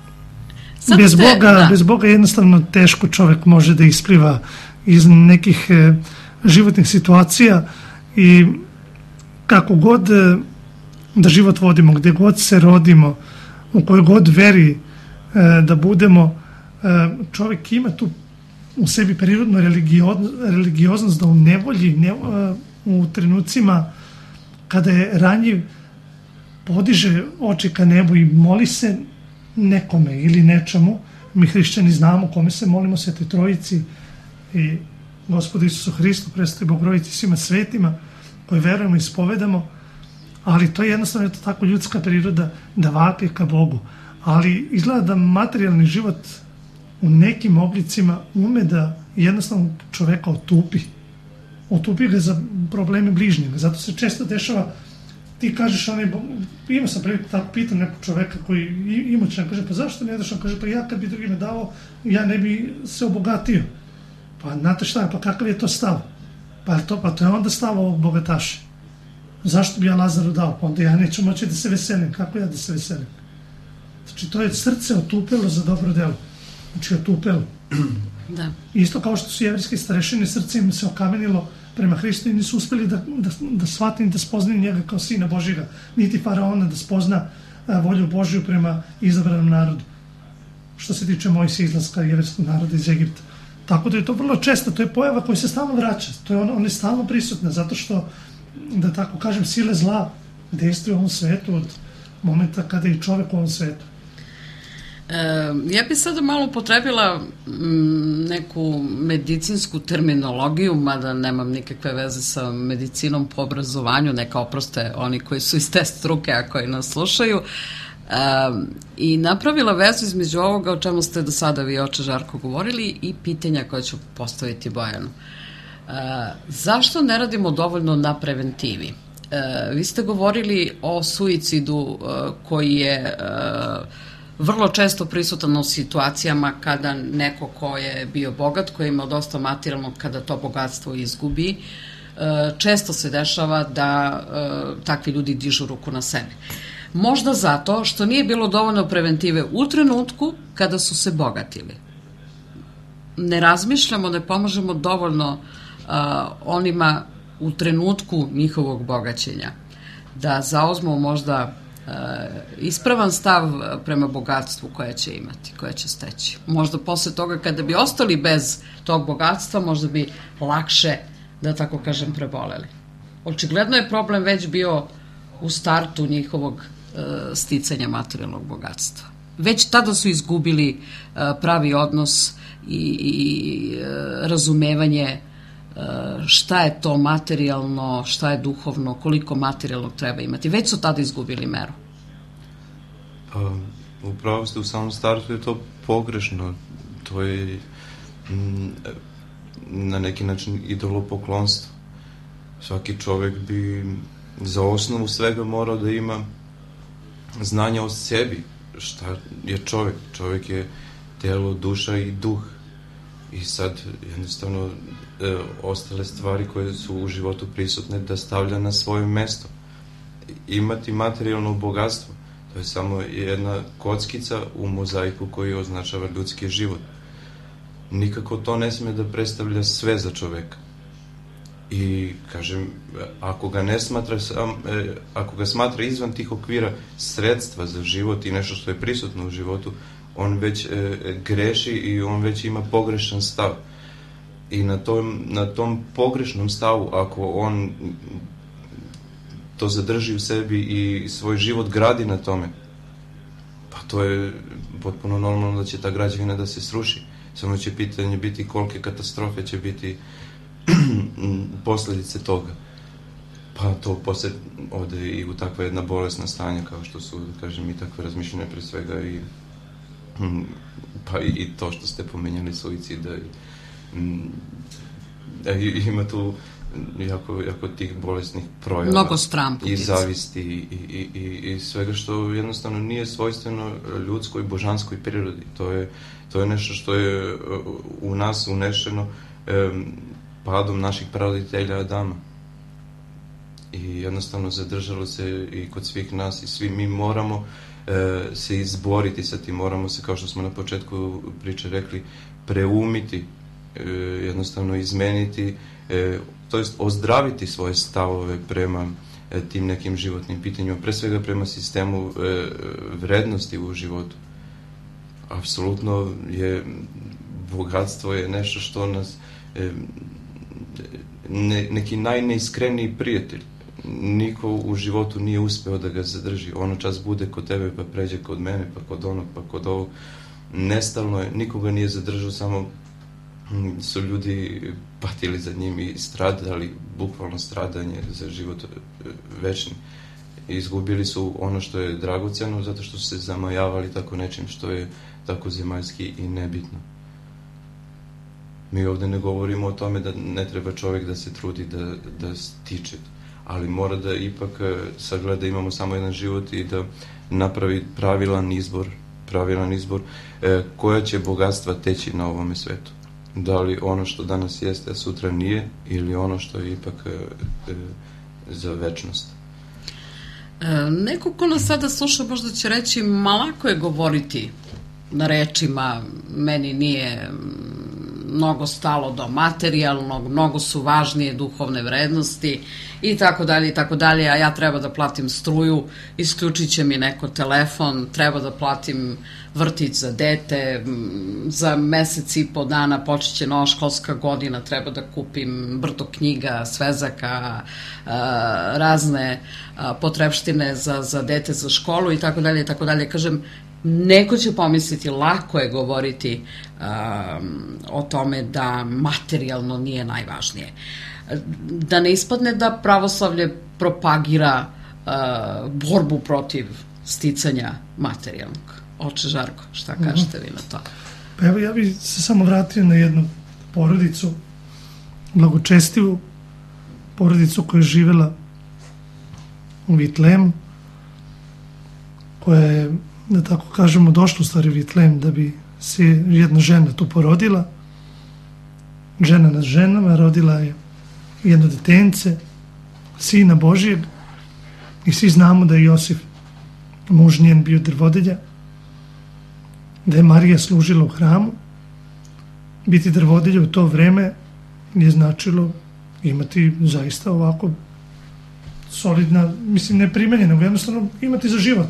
bez ste, Boga, da. bez Boga jednostavno teško čovjek može da ispliva iz nekih e, životnih situacija i kako god e, da život vodimo, gdje god se rodimo, u kojoj god veri e, da budemo, e, čovjek ima tu u sebi prirodnu religio, religioznost da u nevolji, ne, e, u trenucima kada je ranjiv, podiže oči ka nebu i moli se nekome ili nečemu. Mi hrišćani znamo kome se molimo, Svetoj Trojici i Gospodu Isusu Hristu, Presvetoj Bogorodici, svima svetima koji verujemo i ispovedamo, ali to je jednostavno to tako ljudska priroda da vapi ka Bogu. Ali izgleda da materijalni život u nekim oblicima ume da jednostavno čoveka otupi. Otupi ga za probleme bližnjega. Zato se često dešava, ti kažeš, onaj, ima sam prvi tako pitan nekog čoveka koji imućan, kaže, pa zašto ne daš? On kaže, pa ja kad bi drugime dao, ja ne bi se obogatio. Pa znate šta, pa kakav je to stav? Pa, to, pa to je onda stav ovog bogataša. Zašto bi ja Lazaru dao? Pa onda ja neću moći da se veselim. Kako ja da se veselim? Znači, to je srce otupelo za dobro delo. Znači, otupelo. Da. Isto kao što su jevrijski starešine, srce im se okamenilo prema Hristu i nisu uspeli da, da, da shvatim, da spoznaju njega kao sina Božjega, niti faraona da spozna a, volju Božju prema izabranom narodu. Što se tiče Mojsija, izlaska jevrijskog naroda iz Egipta. Tako da je to vrlo često, to je pojava koja se stalno vraća. To je on, on je stalno prisutna, zato što, da tako kažem, sile zla dejstvuju u ovom svetu od momenta kada je čovjek u ovom svetu. E, ja bih sada malo upotrebila m, neku medicinsku terminologiju, mada nemam nikakve veze sa medicinom po obrazovanju, neka oproste oni koji su iz te struke, a koji nas slušaju. E, I napravila vezu između ovoga o čemu ste do sada vi, oče Žarko, govorili i pitanja koje ću postaviti Bojanu. E, zašto ne radimo dovoljno na preventivi? E, vi ste govorili o suicidu e, koji je e, vrlo često prisutan u situacijama kada neko ko je bio bogat, ko je imao dosta materijalnog, kada to bogatstvo izgubi, često se dešava da takvi ljudi dižu ruku na sebe. Možda zato što nije bilo dovoljno preventive u trenutku kada su se bogatili. Ne razmišljamo, ne pomažemo dovoljno onima u trenutku njihovog bogaćenja da zauzmu možda ispravan stav prema bogatstvu koje će imati, koje će steći. Možda posle toga kada bi ostali bez tog bogatstva, možda bi lakše, da tako kažem, preboleli. Očigledno je problem već bio u startu njihovog sticanja materijalnog bogatstva. Već tada su izgubili pravi odnos i, i razumevanje šta je to materijalno, šta je duhovno, koliko materijalnog treba imati. Već su tada izgubili meru. Pa, upravo ste, u samom startu je to pogrešno. To je m, na neki način idolopoklonstvo. Svaki čovek bi za osnovu svega morao da ima znanja o sebi. Šta je čovek? Čovek je telo, duša i duh. I sad jednostavno e, ostale stvari koje su u životu prisutne da stavlja na svoje mesto. Imati materijalno bogatstvo, to je samo jedna kockica u mozaiku koji označava ljudski život. Nikako to ne sme da predstavlja sve za čoveka. I, kažem, ako ga ne smatra sam, e, ako ga smatra izvan tih okvira sredstva za život i nešto što je prisutno u životu, on već e, greši i on već ima pogrešan stav. I na tom, na tom pogrešnom stavu, ako on to zadrži u sebi i svoj život gradi na tome, pa to je potpuno normalno da će ta građevina da se sruši. Samo će pitanje biti kolike katastrofe će biti posledice toga. Pa to posle ode i u takva jedna bolesna stanja kao što su, da kažem, i takve razmišljene pre svega i pa i, i to što ste pomenjali suicida i, i, ima tu jako, jako tih bolesnih projava. Mnogo stran i zavisti i, i, i, i svega što jednostavno nije svojstveno ljudskoj i božanskoj prirodi. To je, to je nešto što je u nas unešeno um, padom naših praroditelja Adama. I jednostavno zadržalo se i kod svih nas i svi mi moramo e, se izboriti sa tim, moramo se, kao što smo na početku priče rekli, preumiti, e, jednostavno izmeniti, e, to jest ozdraviti svoje stavove prema e, tim nekim životnim pitanjima, pre svega prema sistemu e, vrednosti u životu. Apsolutno je bogatstvo je nešto što nas e, ne, neki najneiskreniji prijatelj. Niko u životu nije uspeo da ga zadrži. Ono čas bude kod tebe, pa pređe kod mene, pa kod onog, pa kod ovog. Nestalno je, nikoga nije zadržao, samo su ljudi patili za njim i stradali, bukvalno stradanje za život večni. Izgubili su ono što je dragoceno zato što su se zamajavali tako nečim što je tako zemaljski i nebitno. Mi ovde ne govorimo o tome da ne treba čovjek da se trudi da, da stiče, ali mora da ipak sagleda, imamo samo jedan život i da napravi pravilan izbor, pravilan izbor e, koja će bogatstva teći na ovome svetu. Da li ono što danas jeste, a sutra nije, ili ono što je ipak e, e, za večnost. E, neko ko nas sada sluša možda će reći, malako je govoriti na rečima, meni nije mnogo stalo do materijalnog, mnogo su važnije duhovne vrednosti i tako dalje i tako dalje, a ja treba da platim struju, isključit će mi neko telefon, treba da platim vrtić za dete, za mesec i po dana počeće nova školska godina, treba da kupim brdo knjiga, svezaka, razne potrepštine za, za dete, za školu i tako dalje i tako dalje. Kažem, neko će pomisliti, lako je govoriti um, o tome da materijalno nije najvažnije. Da ne ispadne da pravoslavlje propagira uh, borbu protiv sticanja materijalnog. Oče Žarko, šta kažete vi na to? Pa evo, ja bih se samo vratio na jednu porodicu, blagočestivu porodicu koja je živela u Vitlemu, koja je, da tako kažemo, došla u stvari Vitlem da bi se jedna žena tu porodila. Žena nad ženama, rodila je jedno detence, sina Božijeg, i svi znamo da je Josif, muž njen, bio drvodelja, da je Marija služila u hramu. Biti drvodelja u to vreme je značilo imati zaista ovako solidna, mislim ne primenje, nego jednostavno imati za život.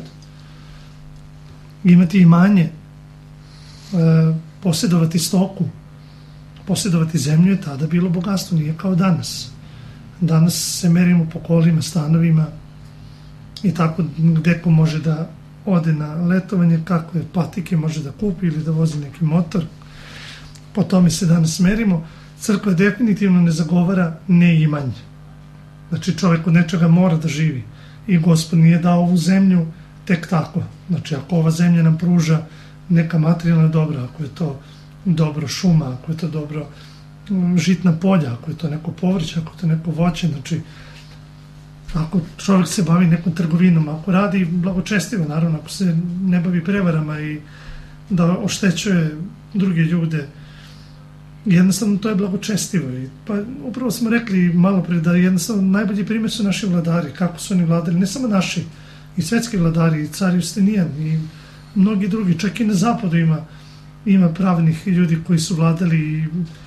Imati imanje, e, posjedovati stoku, posjedovati zemlju je tada bilo bogatstvo, nije kao danas. Danas se merimo po kolima, stanovima i tako gde ko može da ode na letovanje, kakve patike može da kupi ili da vozi neki motor. Po tome se danas merimo. Crkva definitivno ne zagovara neimanje. Znači čovjek od nečega mora da živi. I Gospod nije dao ovu zemlju tek tako. Znači ako ova zemlja nam pruža neka materijalna dobra, ako je to dobro šuma, ako je to dobro žitna polja, ako je to neko povrće, ako je to neko voće, znači ako čovjek se bavi nekom trgovinom, ako radi blagočestivo, naravno, ako se ne bavi prevarama i da oštećuje druge ljude, jednostavno to je blagočestivo. I pa upravo smo rekli malo pre da jednostavno najbolji primjer su naši vladari, kako su oni vladali, ne samo naši, i svetski vladari, i car Justinijan, i mnogi drugi, čak i na zapadu ima, ima pravnih ljudi koji su vladali i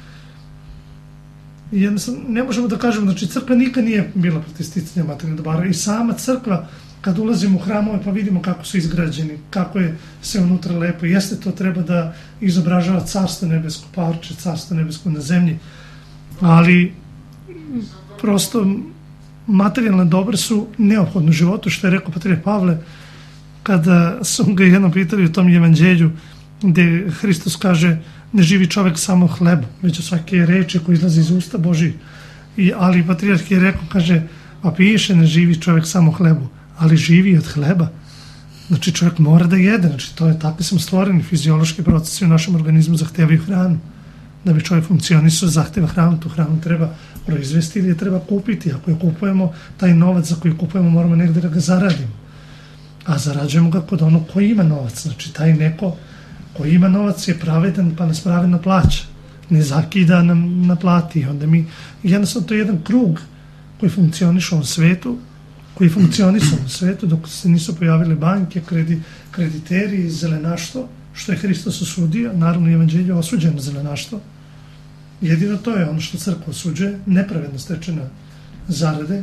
I jednostavno, ne možemo da kažemo, znači crkva nikad nije bila protiv sticanja materijalnih dobara i sama crkva, kad ulazimo u hramove pa vidimo kako su izgrađeni, kako je sve unutra lepo, jeste to treba da izobražava carstvo nebesko, parče carstvo nebesko na zemlji, ali prosto materijalne dobre su neophodne u životu, što je rekao patrijarh Pavle, kada su ga jednom pitali u tom evanđelju, gde Hristos kaže ne živi čovjek samo hleba, već od svake reči koji izlazi iz usta Božji. I, ali patrijarh je rekao, kaže, a piše ne živi čovjek samo hlebu, ali živi od hleba. Znači čovjek mora da jede, znači to je tako smo stvoreni, fiziološki procesi u našem organizmu zahtevaju hranu. Da bi čovjek funkcionisao, zahteva hranu, tu hranu treba proizvesti ili je treba kupiti. Ako je kupujemo, taj novac za koji kupujemo moramo negdje da ga zaradimo. A zarađujemo ga kod onog koji ima novac, znači taj neko koji ima novac je pravedan pa nas pravedno plaća, ne zakida nam na plati. Onda mi, jednostavno to je jedan krug koji funkcioniše u ovom svetu, koji funkcioniše u ovom svetu dok se nisu pojavile banke, kredi, krediteri, zelenaštvo, što je Hristos osudio, naravno evanđelje osuđeno zelenaštvo. Jedino to je ono što crkva osuđuje, nepravedno stečena zarade.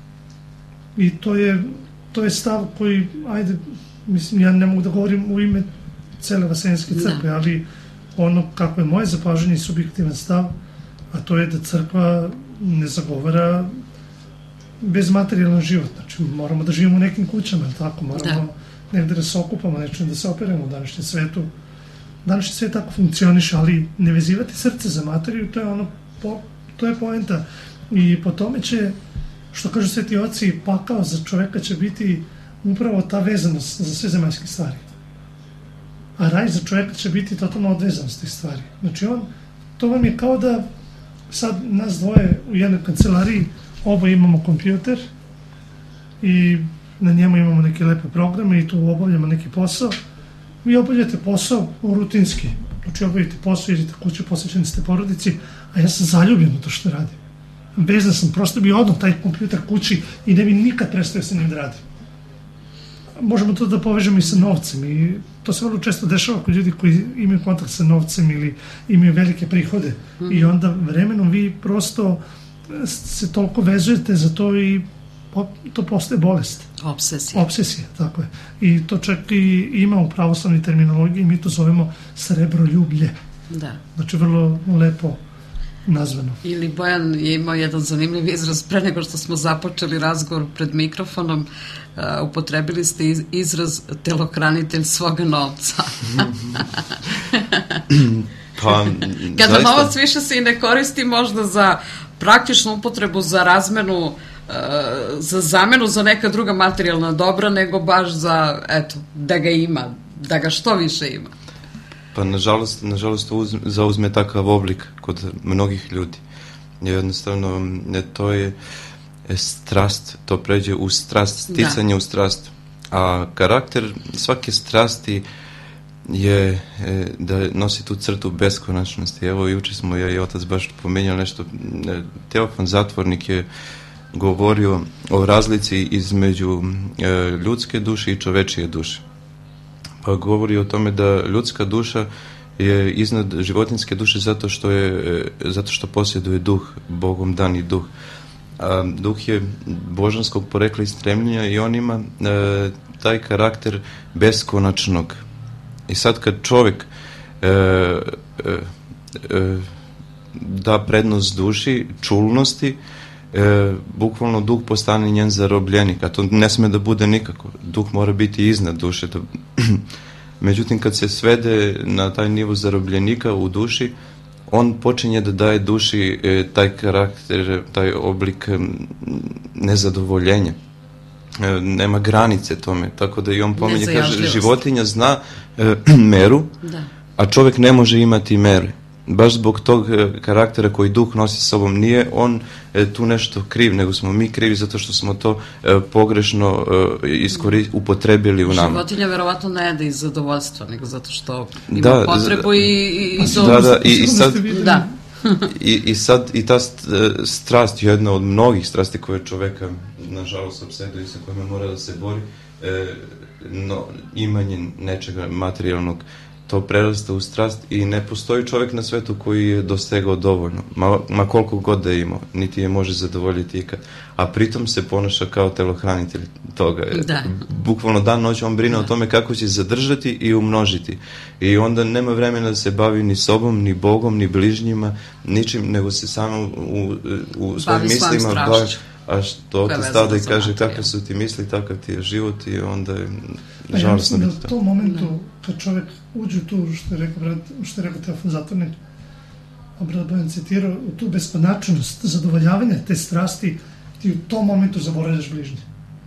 I to je, to je stav koji, ajde, mislim, ja ne mogu da govorim u ime cele Vaseljenske crkve, ali ono kako je moje zapažanje i subjektivan stav, a to je da crkva ne zagovara bezmaterijalan život. Znači, moramo da živimo u nekim kućama, tako, moramo da. negde da se okupamo, nečem da se operemo u današnjem svetu. Današnji svet tako funkcioniše, ali ne vezivati srce za materiju, to je ono, po, to je poenta. I po tome će, što kažu sveti oci, pakao za čoveka će biti upravo ta vezanost za sve zemaljske stvari. A raj za čovjeka će biti totalno odvezan s tih stvari. Znači on, to vam je kao da sad nas dvoje u jednoj kancelariji, oba imamo kompjuter i na njemu imamo neke lepe programe i tu obavljamo neki posao. Vi obavljate posao rutinski. Znači obavljate posao, idete kuću, posvećeni ste porodici, a ja sam zaljubljen u to što radim. Vezan sam, prosto bi odno taj kompjuter kući i ne bi nikad prestao sa njim da radim. Možemo to da povežemo i sa novcem i to se vrlo često dešava kod ljudi koji imaju kontakt sa novcem ili imaju velike prihode mm. i onda vremenom vi prosto se toliko vezujete za to i to postaje bolest. Obsesija. Obsesija, tako je. I to čak i ima u pravoslavnoj terminologiji, mi to zovemo srebroljublje. Da. Znači vrlo lepo nazvano. Ili Bojan je imao jedan zanimljiv izraz pre nego što smo započeli razgovor pred mikrofonom, uh, upotrebili ste iz, izraz telohranitelj svoga novca. Pa, kada zaista... novac više se i ne koristi možda za praktičnu upotrebu, za razmenu, uh, za zamenu za neka druga materijalna dobra, nego baš za, eto, da ga ima, da ga što više ima. Pa nažalost, nažalost to uzme, zauzme takav oblik kod mnogih ljudi. Jednostavno, ne, to je strast, to pređe u strast, sticanje da. u strast. A karakter svake strasti je e, da nosi tu crtu beskonačnosti. Evo, juče smo ja i otac baš pomenjali nešto. Teofan Zatvornik je govorio o razlici između e, ljudske duše i čovečije duše. Pa govori o tome da ljudska duša je iznad životinjske duše zato što je zato što posjeduje duh, Bogom dani duh. A, duh je božanskog porekla i stremljenja i on ima e, taj karakter beskonačnog. I sad kad čovjek e, e, e, da prednost duši, čulnosti, e, bukvalno duh postane njen zarobljenik, a to ne sme da bude nikako. Duh mora biti iznad duše. To... Međutim, kad se svede na taj nivo zarobljenika u duši, on počinje da daje duši e, taj karakter, taj oblik e, nezadovoljenja. E, nema granice tome, tako da i on pominje, kaže, životinja zna e, meru, da. A čovjek ne može imati meru. Baš zbog tog e, karaktera koji duh nosi sa sobom. Nije on e, tu nešto kriv, nego smo mi krivi zato što smo to e, pogrešno e, iskori, upotrebili u nama. Životinja verovatno ne jede iz zadovoljstva, nego zato što ima da, potrebu i, i, i, da, da, i, i sad... Da. I, i sad i ta strast, jedna od mnogih strasti koje čoveka nažalost opseduje i sa kojima mora da se bori, e, no, imanje nečega materijalnog, to prerasta u strast i ne postoji čovjek na svetu koji je dostegao dovoljno, ma, ma koliko god da je imao, niti je može zadovoljiti ikad, a pritom se ponaša kao telohranitelj toga. Da. Bukvalno dan noć on brine da. o tome kako će zadržati i umnožiti i onda nema vremena da se bavi ni sobom, ni Bogom, ni bližnjima, ničim, nego se samo u, u svojim mislima bavi. A što otac tada i kaže kakve su ti misli, takav ti je život i onda je žalostno biti to. U tom momentu kad čovjek uđe u tu, što je rekao, što je rekao Teofan Zatvornik, Brat Bojan citirao, u tu beskonačnost zadovoljavanja te strasti, ti u tom momentu zaboravljaš bližnje.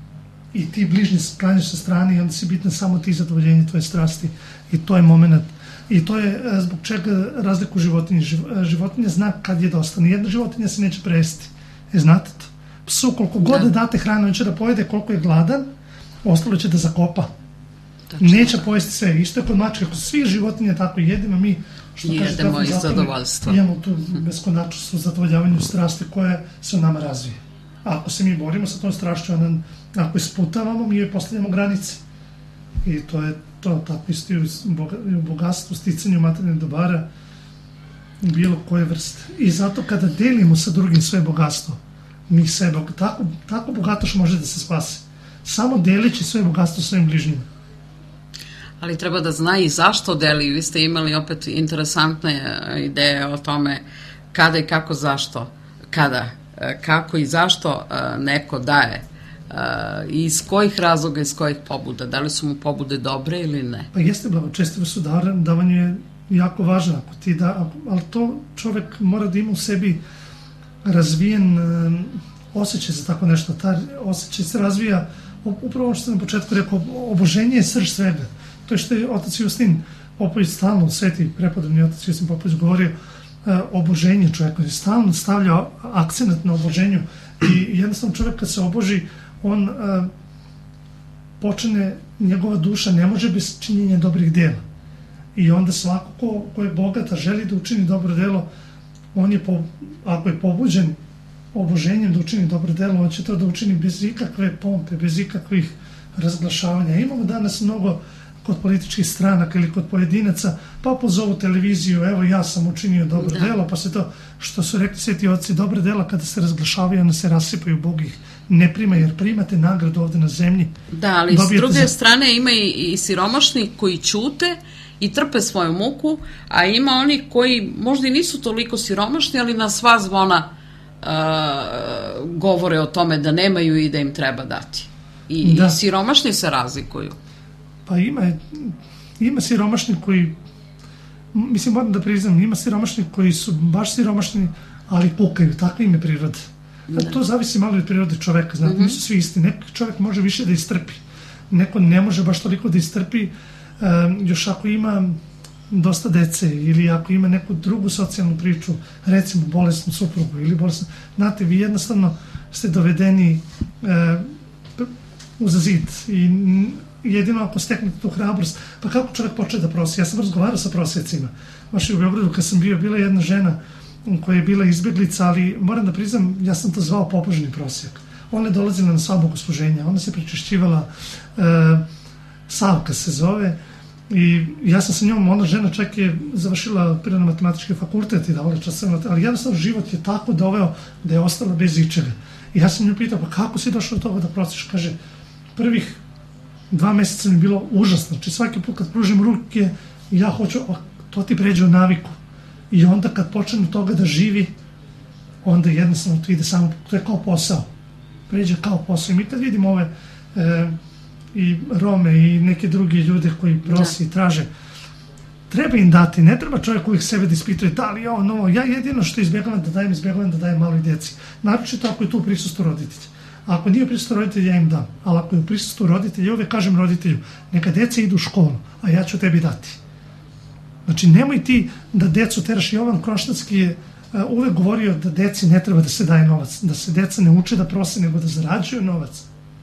I ti bližnje sklanjaš sa strane i onda si bitno samo ti zadovoljenje tvoje strasti. I to je moment. I to je zbog čega razliku životinje. Životinja zna kad je dosta. Nijedna životinja se neće prejesti. E, znate to? Psu, koliko god da date hranu, on će da pojede koliko je gladan, ostalo će da zakopa. Tačno. Neće pojesti sve. Isto je kod mačke, ako svi životinje tako jedemo, mi što jedemo iz zadovoljstva. Imamo tu beskonačnost u zadovoljavanju strasti koja se u nama razvije. A ako se mi borimo sa tom strašću, onda ako isputavamo, mi joj postavljamo granice. I to je to tako isto i u bogatstvu, sticanju materijalnih dobara, bilo koje vrste. I zato kada delimo sa drugim sve bogatstvo, mi sebe, tako, tako bogatoš može da se spasi. Samo delići svoje bogatstvo svojim bližnjima. Ali treba da zna i zašto deli. Vi ste imali opet interesantne ideje o tome kada i kako, zašto, kada, kako i zašto neko daje. I iz kojih razloga, iz kojih pobuda. Da li su mu pobude dobre ili ne? Pa jeste, blagočestivo su davanje je jako važno. Ako ti da, ali to čovjek mora da ima u sebi razvijen um, osjećaj za tako nešto. Ta osjećaj se razvija, upravo što sam na početku rekao, oboženje je srž svega. To je što je otac Justin Popović stalno, sveti prepodobni otac Justin Popović govorio, uh, oboženje čovjeka je stalno stavlja akcent na oboženju i jednostavno čovjek kad se oboži, on uh, počne, njegova duša ne može bez činjenja dobrih dela. I onda svako ko, ko je bogat, a želi da učini dobro delo, on je, po, ako je pobuđen oboženjem da učini dobro delo, on će to da učini bez ikakve pompe, bez ikakvih razglašavanja. Imamo danas mnogo kod političkih stranaka ili kod pojedinaca, pa pozovu televiziju, evo ja sam učinio dobro da. delo, pa se to, što su rekli sveti oci, dobro dela kada se razglašavaju, onda se rasipaju, Bog ih ne prima, jer primate nagradu ovde na zemlji. Da, ali s druge za... strane ima i, i siromašni koji ćute i trpe svoju muku, a ima oni koji možda i nisu toliko siromašni, ali na sva zvona uh, govore o tome da nemaju i da im treba dati. I, da. i siromašni se razlikuju. Pa ima, ima siromašni koji, mislim, moram da priznam, ima siromašni koji su baš siromašni, ali pukaju, takva im je priroda. Da. To zavisi malo od prirode čoveka, znate, mm-hmm. nisu svi isti. Neki čovek može više da istrpi, neko ne može baš toliko da istrpi, um, još ako ima dosta dece ili ako ima neku drugu socijalnu priču, recimo bolesnu suprugu ili bolesnu, znate, vi jednostavno ste dovedeni uh, uza zid i jedino ako steknete tu hrabrost, pa kako čovjek počne da prosi? Ja sam razgovarao sa prosjecima. Baš i u Beogradu kad sam bio, bila jedna žena koja je bila izbjeglica, ali moram da priznam, ja sam to zvao pobožni prosjek. Ona je dolazila na sva bogosluženja, ona se pričešćivala, e, Savka se zove, i ja sam sa njom, ona žena čak je završila prirodno-matematički fakultet i davala časovno, ali jednostavno život je tako doveo da je ostala bez ičega. I ja sam nju pitao, pa kako si došao do toga da prostiš? Kaže, prvih dva meseca mi je bilo užasno. Znači svaki put kad pružim ruke, ja hoću, to ti pređe u naviku. I onda kad počne od toga da živi, onda jednostavno to ide samo, to je kao posao. Pređe kao posao. I mi kad vidimo ove e, i Rome i neke druge ljude koji prosi i traže, treba im dati, ne treba čovjek uvijek sebe da ispituje da li je ono, ja jedino što izbjegavam da dajem, izbjegavam da dajem maloj djeci. Naročito ako je tu prisustvo roditelja. Ako nije prisustvo roditelja, ja im dam. Ali ako je prisustvo roditelja, ja uvijek kažem roditelju, neka djeca idu u školu, a ja ću tebi dati. Znači, nemoj ti da djecu teraš. Jovan Kroštanski je uh, uvijek govorio da djeci ne treba da se daje novac, da se djeca ne uče da prose, nego da zarađuju novac.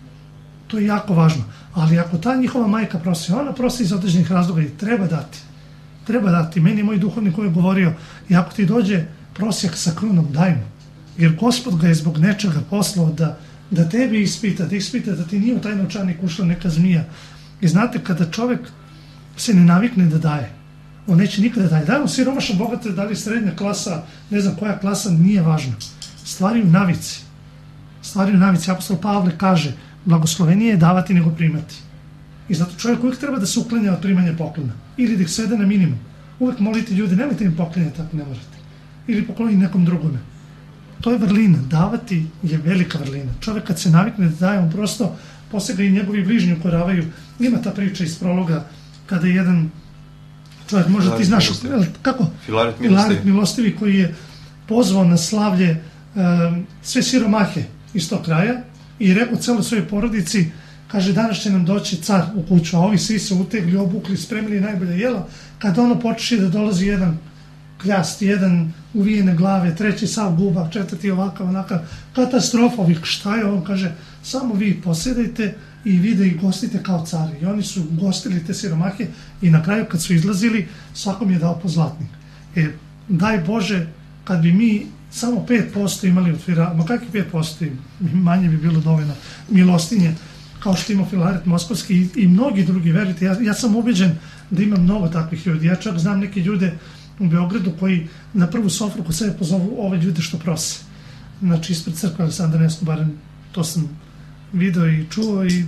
To je jako važno. Ali ako ta njihova majka prosi, ona prosi iz određenih razloga i treba dati. Treba dati. Meni je moj duhovnik koji je govorio, i ako ti dođe prosjak sa krunom, daj mu. Jer Gospod ga je zbog nečega poslao da, da tebi ispita, da ispita da ti nije u taj novčanik ušla neka zmija. I znate, kada čovjek se ne navikne da daje, on neće nikada daje. Daje mu siromašan, bogate, da li srednja klasa, ne znam koja klasa, nije važno. Stvari u navici. Stvari u navici. Apostol Pavle kaže, blagoslovenije je davati nego primati. I zato čovjek uvijek treba da se uklanja od primanja poklona. Ili da ih svede na minimum. Uvijek molite ljudi, nemojte im poklanjati ako ne možete. Ili pokloniti nekom drugome. To je vrlina. Davati je velika vrlina. Čovjek kad se navikne da daje, on prosto, poslije ga i njegovi bližnji ukoravaju. Ima ta priča iz prologa kada je jedan čovjek, možda ti znaš, kako? Filaret Milostivi. Filaret Milostivi koji je pozvao na slavlje um, sve siromahe iz tog kraja i rekao celoj svojoj porodici, kaže, danas će nam doći car u kuću, a ovi svi se utegli, obukli, spremili najbolje jela. Kad ono počeši da dolazi jedan kljast, jedan uvijene glave, treći sav gubak, četvrti ovakav, onakav, katastrofa, ovih, šta je on, kaže, samo vi posjedajte i vi da ih gostite kao cari. I oni su gostili te siromahe i na kraju kad su izlazili, svakom je dao po zlatnik. E, daj Bože, kad bi mi samo pet posto imali od Filaret, ma kakvi pet posto, manje bi bilo dovoljno milostinje, kao što ima Filaret Moskovski i, i mnogi drugi, verite, ja, ja sam ubeđen da ima mnogo takvih ljudi. Ja čak znam neke ljude u Beogradu koji na prvu sofru kod sebe pozovu ove ljude što prose. Znači, ispred crkve Aleksandra Nevskog, barem to sam video i čuo i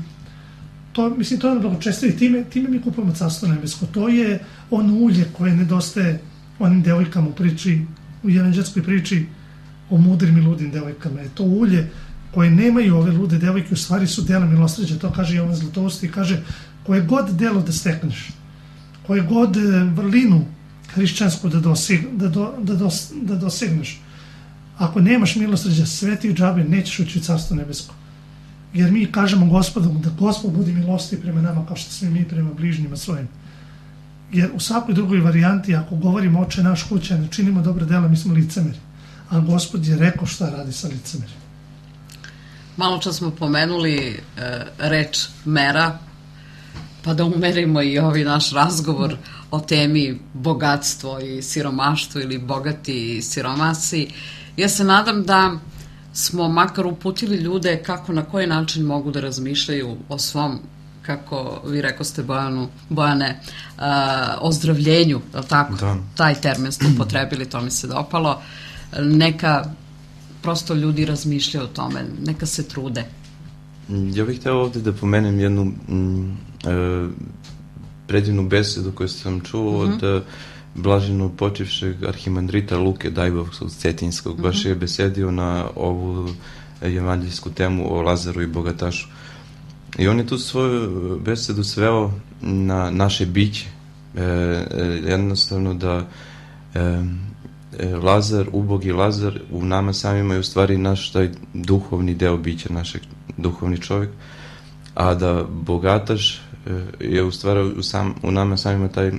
to, mislim, to je mnogo često i time, time mi kupujemo Carstvo nebesko. To je ono ulje koje nedostaje onim devojkama u priči, u evanđelskoj priči o mudrim i ludim devojkama. Je to ulje koje nemaju ove lude devojke, u stvari su dela milosrđa, to kaže Jovan Zlatoust i kaže, koje god delo da stekneš, koje god vrlinu hrišćansku da, doseg, da, do, da, dos, da dosegneš, ako nemaš milosrđa, sve ti džabe, nećeš ući u Carstvo nebesko. Jer mi kažemo Gospodu da Gospod budi milosti prema nama kao što smo mi prema bližnjima svojim. Jer u svakoj drugoj varijanti, ako govorimo oče naš kuća, ne činimo dobra dela, mi smo licemeri. A Gospod je rekao šta radi sa licemerima. Malo čas smo pomenuli e, reč mera, pa da umerimo i ovaj naš razgovor o temi bogatstvo i siromaštvo ili bogati i siromasi. Ja se nadam da smo makar uputili ljude kako na koji način mogu da razmišljaju o svom, kako vi rekoste Bojanu, Bojane, uh, ozdravljenju, je li tako? Da. Taj termin ste upotrebili, to mi se dopalo. Neka prosto ljudi razmišljaju o tome, neka se trude. Ja bih hteo ovde da pomenem jednu mm, e, predivnu besedu koju sam čuo mm-hmm. od blaženo počivšeg arhimandrita Luke Dajbovskog Cetinskog. Mm-hmm. Baš je besedio na ovu evanđeljsku temu o Lazaru i bogatašu. I on je tu svoju besedu sveo na naše biće. E, e, jednostavno da e, Lazar, ubogi Lazar u nama samima je u stvari naš taj duhovni deo bića, našeg duhovni čovjek, a da bogataš je u stvari u, sam, u nama samima taj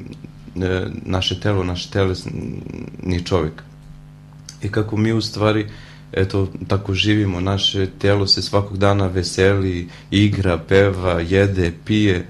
naše telo, naš telesni čovjek. I kako mi u stvari eto, tako živimo, naše telo se svakog dana veseli, igra, peva, jede, pije,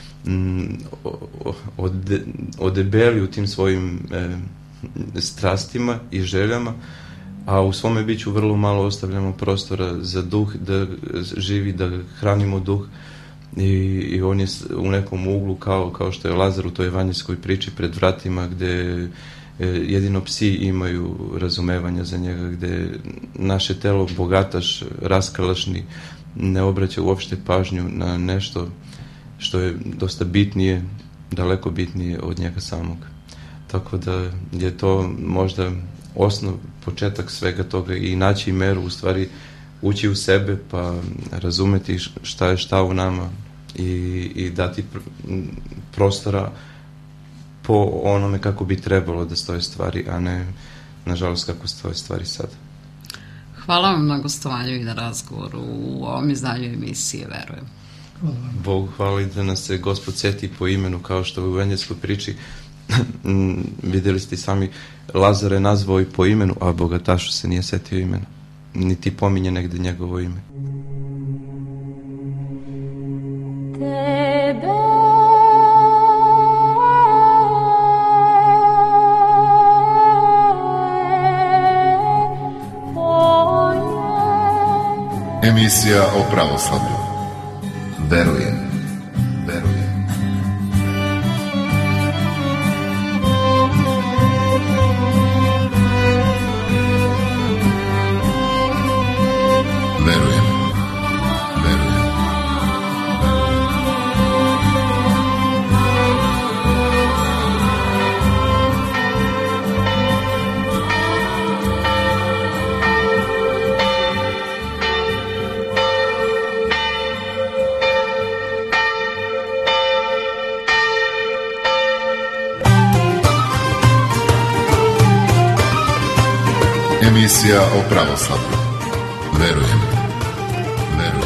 ode, odebeli u tim svojim e, strastima i željama, a u svome biću vrlo malo ostavljamo prostora za duh, da živi, da hranimo duh i, i on je u nekom uglu kao, kao što je Lazar u toj evanđelskoj priči pred vratima gde jedino psi imaju razumevanja za njega, gde naše telo bogataš, raskalašni, ne obraća uopšte pažnju na nešto što je dosta bitnije, daleko bitnije od njega samog. Tako da je to možda osnov, početak svega toga i naći meru, u stvari ući u sebe pa razumeti šta je šta u nama i, i dati prostora po onome kako bi trebalo da stoje stvari, a ne nažalost kako stoje stvari sad. Hvala vam na gostovanju i na razgovoru u ovom izdanju emisije, verujem. Bogu hvala i da nas se Gospod seti po imenu, kao što u evanđelskoj priči videli ste i sami, Lazar je nazvao i po imenu, a bogatašu se nije setio imena, niti pominje negde njegovo ime. Tebe Emisija o pravoslavlju. Verujem. Verujem. Verujem. Verujem. Emisija o pravoslavlju. Verujem. Verujem.